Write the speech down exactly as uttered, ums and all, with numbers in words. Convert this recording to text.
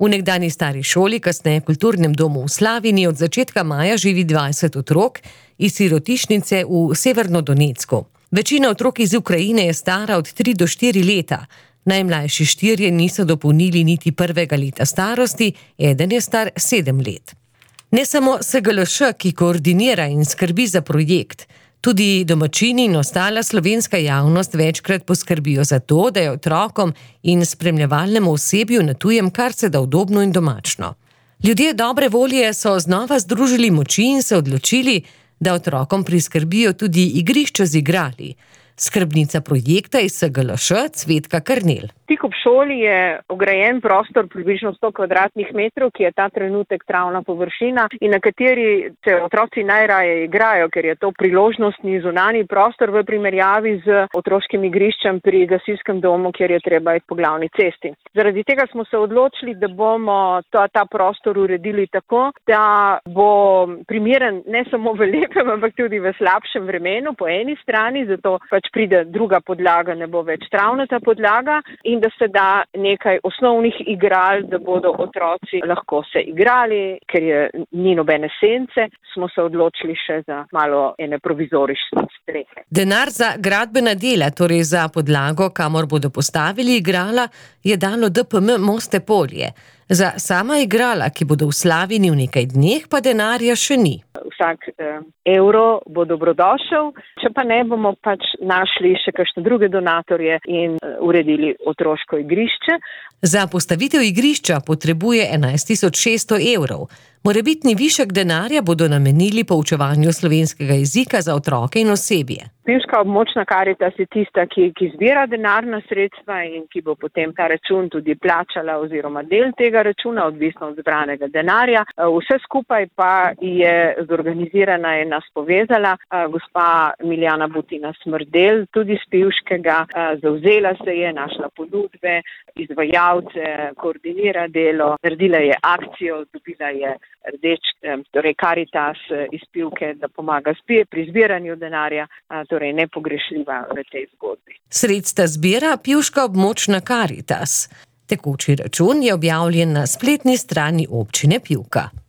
V nekdani stari šoli, kasneje kulturnem domu v Slavini, od začetka maja živi dvajset otrok iz sirotišnice v Severnodonecku. Večina otrok iz Ukrajine je stara od tri do štiri leta. Najmlajši štirje niso dopolnili niti prvega leta starosti, eden je star sedem let. Ne samo S G L Š, ki koordinira in skrbi za projekt, tudi domačini in ostala slovenska javnost večkrat poskrbijo za to, da je otrokom in spremljevalnemu osebju na tujem kar se da udobno in domačno. Ljudje dobre volje so znova združili moči in se odločili, da otrokom priskrbijo tudi igrišče z igrali. Skrbnica projekta iz S G L Š, Cvetka Karnel. Tik ob šoli je ograjen prostor približno sto kvadratnih metrov, ki je ta trenutek travna površina in na kateri se otroci najraje igrajo, ker je to priložnostni zunanji prostor v primerjavi z otroškim igriščem pri gasilskem domu, kjer je treba iti po glavni cesti. Zaradi tega smo se odločili, da bomo ta, ta prostor uredili tako, da bo primeren ne samo v lepem, ampak tudi v slabšem vremenu po eni strani, zato pač pride druga podlaga, ne bo več travnata podlaga, in da se da nekaj osnovnih igral, da bodo otroci lahko se igrali, ker je ni nobene sence, smo se odločili še za malo ene provizorične strehe. Denar za gradbena dela, torej za podlago, kamor bodo postavili igrala, je dalo D P M Moste Polje. Za sama igrala, ki bodo v Slavini v nekaj dneh, pa denarja še ni. Vsak eh, evro bo dobrodošel, če pa ne, bomo pač našli še kakšne druge donatorje in eh, uredili otroško igrišče. Za postavitev igrišča potrebuje enajst tisoč šeststo evrov. Morebitni višek denarja bodo namenili poučevanju slovenskega jezika za otroke in osebje. Pivška območna Karitas je tista, ki, ki zbira denarna sredstva in ki bo potem ta račun tudi plačala oziroma del tega računa, odvisno od zbranega denarja. Vse skupaj pa je zorganizirana in nas povezala gospa Miljana Butina Smrdel, tudi z Pivškega, zavzela se je, našla ponudbe, izvajalce, koordinira delo, naredila je akcijo, dobila je Rdeč, torej Karitas iz Pivke, da pomaga pri zbiranju denarja, torej nepogrešljiva v tej zgodbi. Sredstva zbira Pivška območna Karitas. Tekoči račun je objavljen na spletni strani občine Pivka.